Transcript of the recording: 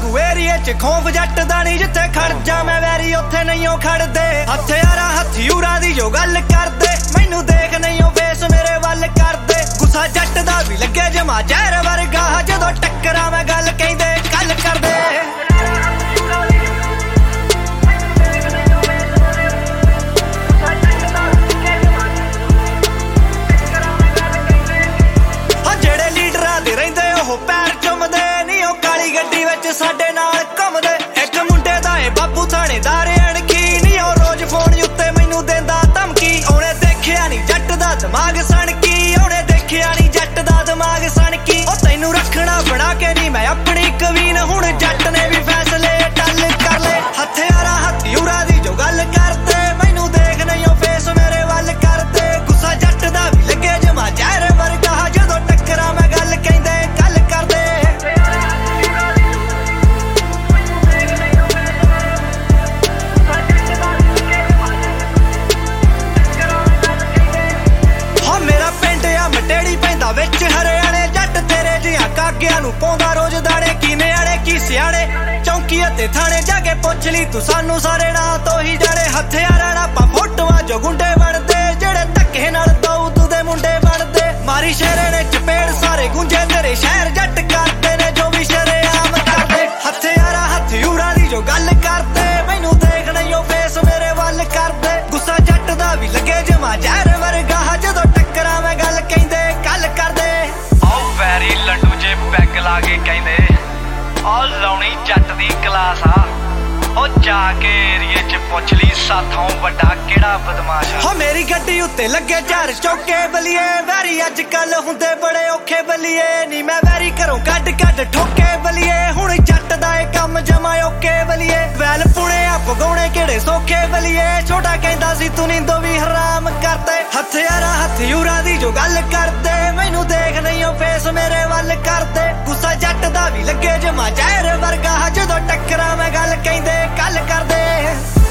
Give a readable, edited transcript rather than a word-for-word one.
लागू एरिए च खौफ जट दा नहीं, जिथे खड़ जा मैं वैरी उत्थे नहीं ओ खड़दे। हथियारा हथियूरा दी जो गल करदे, मैनू देख नहीं ओ फेस मेरे वल करदे। गुस्सा जट दा भी लगे जमा जहर वर्गा, जदों टक्करा मैं गल कहंदे गल करदे। साडे नाल घुमदे इक मुंडे दा ए बाबू थानेदार अणखी नी, ओ रोज फोन उत्ते मैनू देंदा धमकी। ओने देखिया नी जट दा दिमाग सणकी, ओने देखिया नी जट दा दिमाग सणकी। ओ तैनू रखना बना के नी मैं अपनी कवीन, हुण जट ने भी फैसले टल कर ले। हथियारा हथियूरा दी जो गल करदे, मैनू देख नहीं ओ फेस मेरे वल करदे। गुस्सा जट दा भी लगे जमा जहर वर्गा, जदों टक्करा मैं गल कहंदे गल करदे। विच हरियाणे जट तेरे जिहा कागिया नू पाउंदा रोज दाणे, की नियाणे की सियाणे चौंकी ते थाणे जाके पुछ ली तू सानू सारे ना तो ही जाने। हथियारा ना पा फोटोआं जो गुंडे बनदे, जेड़े धक्के नाल दाऊद दे मुंडे बनदे। मारी शहरे ने चपेड़ सारे गुंजे तेरे शहर, जट करदे ने जो भी शरेआम करदे। हथियारा हथियूरा दी जो गल करदे, मैनू देख नहीं ओ फेस मेरे वल करदे। गुस्सा जट दा भी लगे जमा जहर वर्गा, जदों टक्करा मैं गल कहंदे गल करदे। आओ वैरी लड्डू जे पैग ला के कहंदे, आओ लाउणी जट दी क्लास आ। ओ जाके एरिए च पुछ ली साथों वड्डा केड़ा बदमाश आ। हो मेरी गड्डी उत्ते लगे चार चौके बलिए, वैरी अज कल हुंदे बड़े औखे बलिए नी। मैं वैरी घरों कड कड ठोके बलिए, हुण जट दा ए कम जमा औके बलिए। वैल पुणे आ पगौणे केड़े सौखे बलिए, छोटा कहंदा सी तू नींदो भी हराम करदे। हथियारा हथियूरा दी जो गल करदे, मैनू देख नहीं ओ फेस मेरे वल करदे। गुस्सा जट दा भी लगे जमा जहर वर्गा, जदों टक्करा मैं गल कहंदे गल करदे।